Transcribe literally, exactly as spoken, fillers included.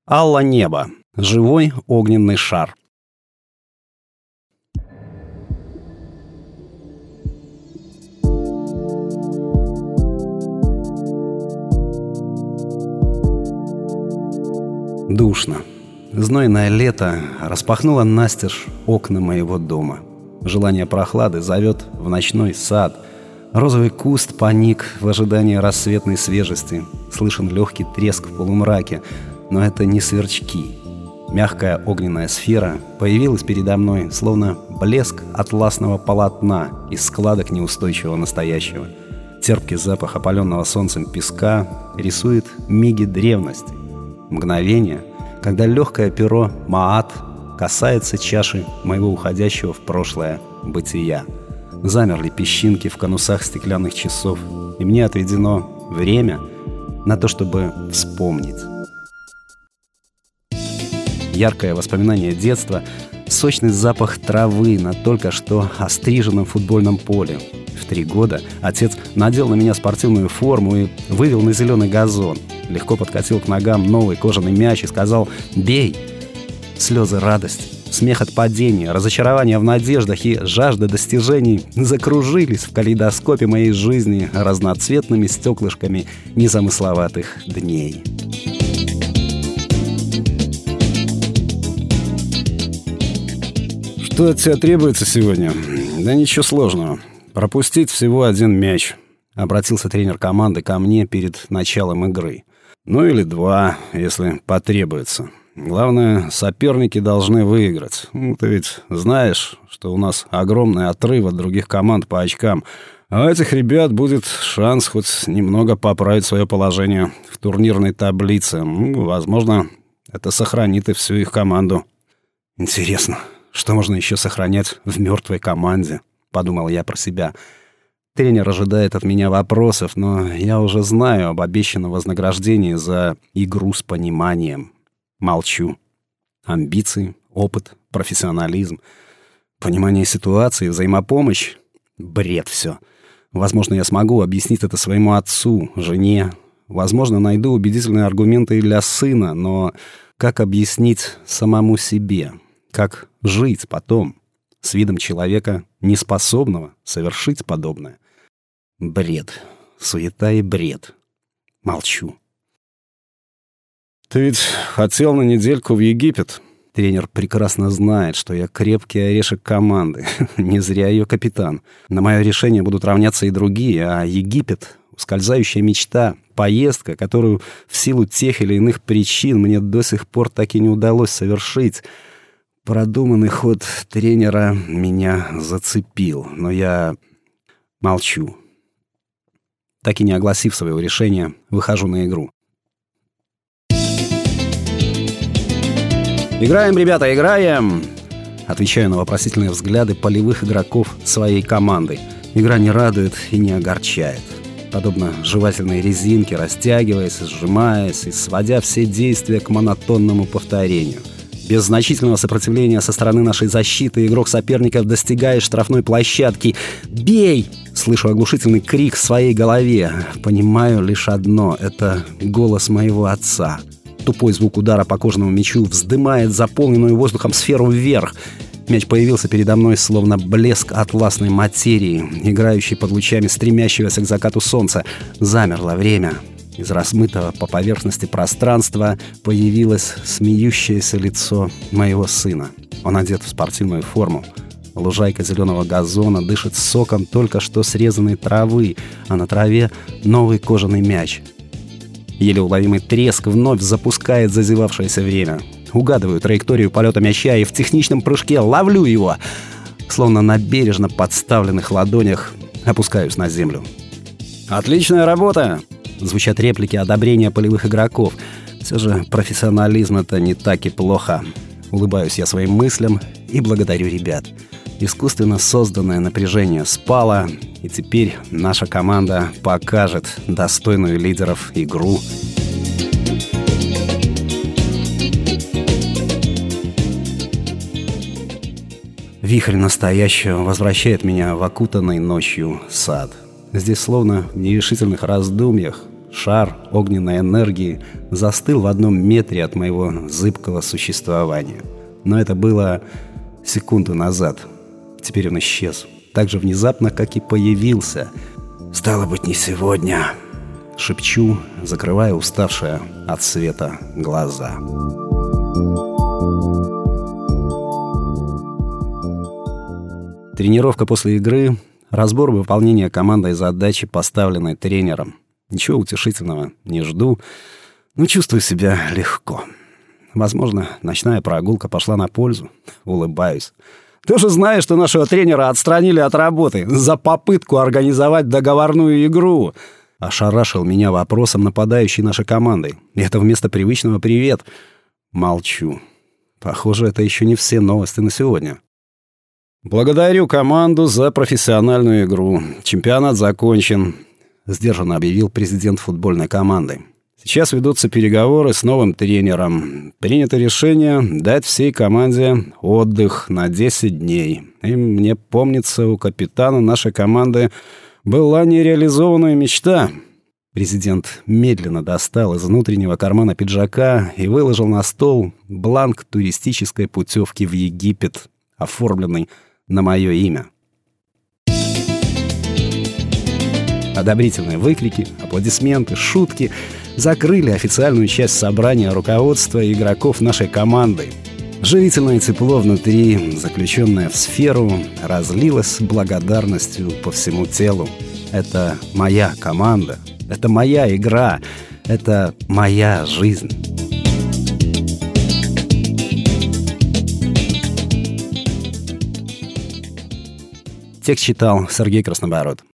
Алла небо. Живой огненный шар. Душно. Знойное лето распахнуло настежь окна моего дома. Желание прохлады зовет в ночной сад. Розовый куст поник в ожидании рассветной свежести. Слышен легкий треск в полумраке, но это не сверчки. Мягкая огненная сфера появилась передо мной, словно блеск атласного полотна из складок неустойчивого настоящего. Терпкий запах опаленного солнцем песка рисует миги древности. Мгновение, когда легкое перо Маат касается чаши моего уходящего в прошлое бытия. Замерли песчинки в конусах стеклянных часов, и мне отведено время на то, чтобы вспомнить. Яркое воспоминание детства, сочный запах травы на только что остриженном футбольном поле. В три года отец надел на меня спортивную форму и вывел на зеленый газон. Легко подкатил к ногам новый кожаный мяч и сказал «Бей!». Слезы радости, смех от падения, разочарование в надеждах и жажда достижений закружились в калейдоскопе моей жизни разноцветными стеклышками незамысловатых дней. «Что от тебя требуется сегодня?» «Да ничего сложного. Пропустить всего один мяч», — обратился тренер команды ко мне перед началом игры. «Ну или два, если потребуется. Главное, соперники должны выиграть. Ну, ты ведь знаешь, что у нас огромный отрыв от других команд по очкам, а у этих ребят будет шанс хоть немного поправить свое положение в турнирной таблице. Ну, возможно, это сохранит и всю их команду». «Интересно, что можно еще сохранять в мертвой команде?» — подумал я про себя. Тренер ожидает от меня вопросов, но я уже знаю об обещанном вознаграждении за игру с пониманием. Молчу. Амбиции, опыт, профессионализм, понимание ситуации, взаимопомощь — бред все. Возможно, я смогу объяснить это своему отцу, жене. Возможно, найду убедительные аргументы и для сына, но как объяснить самому себе? Как жить потом с видом человека, неспособного совершить подобное? Бред. Суета и бред. Молчу. «Ты ведь хотел на недельку в Египет?» Тренер прекрасно знает, что я крепкий орешек команды. Не зря ее капитан. На мое решение будут равняться и другие, а Египет — ускользающая мечта, поездка, которую в силу тех или иных причин мне до сих пор так и не удалось совершить. Продуманный ход тренера меня зацепил, но я молчу. Так и не огласив своего решения, выхожу на игру. «Играем, ребята, играем!» Отвечаю на вопросительные взгляды полевых игроков своей команды. Игра не радует и не огорчает. Подобно жевательной резинке, растягиваясь, сжимаясь и сводя все действия к монотонному повторению. Без значительного сопротивления со стороны нашей защиты игрок соперников достигает штрафной площадки. «Бей!» Слышу оглушительный крик в своей голове. Понимаю лишь одно — это голос моего отца. Тупой звук удара по кожаному мячу вздымает заполненную воздухом сферу вверх. Мяч появился передо мной, словно блеск атласной материи, играющий под лучами стремящегося к закату солнца. Замерло время. Из размытого по поверхности пространства появилось смеющееся лицо моего сына. Он одет в спортивную форму. Лужайка зеленого газона дышит соком только что срезанной травы, а на траве новый кожаный мяч. Еле уловимый треск вновь запускает зазевавшееся время. Угадываю траекторию полета мяча и в техничном прыжке ловлю его. Словно на бережно подставленных ладонях опускаюсь на землю. «Отличная работа!» Звучат реплики одобрения полевых игроков. Все же профессионализм — это не так и плохо. Улыбаюсь я своим мыслям и благодарю ребят. Искусственно созданное напряжение спало, и теперь наша команда покажет достойную лидеров игру. Вихрь настоящего возвращает меня в окутанный ночью сад. Здесь, словно в нерешительных раздумьях, Шар огненной энергии застыл в одном метре от моего зыбкого существования. Но это было секунду назад. Теперь он исчез. Так же внезапно, как и появился. «Стало быть, не сегодня», — шепчу, закрывая уставшие от света глаза. Тренировка после игры, разбор выполнения командой задачи, поставленной тренером. Ничего утешительного не жду, но чувствую себя легко. Возможно, ночная прогулка пошла на пользу. Улыбаюсь. Ты же знаешь, что нашего тренера отстранили от работы за попытку организовать договорную игру. Ошарашил меня вопросом нападающий нашей командой. И это вместо привычного «привет». Молчу. Похоже, это еще не все новости на сегодня. «Благодарю команду за профессиональную игру. Чемпионат закончен», — сдержанно объявил президент футбольной команды. «Сейчас ведутся переговоры с новым тренером. Принято решение дать всей команде отдых на десять дней. И мне помнится, у капитана нашей команды была нереализованная мечта». Президент медленно достал из внутреннего кармана пиджака и выложил на стол бланк туристической путевки в Египет, оформленный на мое имя. Одобрительные выкрики, аплодисменты, шутки закрыли официальную часть собрания руководства и игроков нашей команды. Живительное тепло внутри, заключенное в сферу, разлилось благодарностью по всему телу. Это моя команда, это моя игра, это моя жизнь. Текст читал Сергей Краснобород.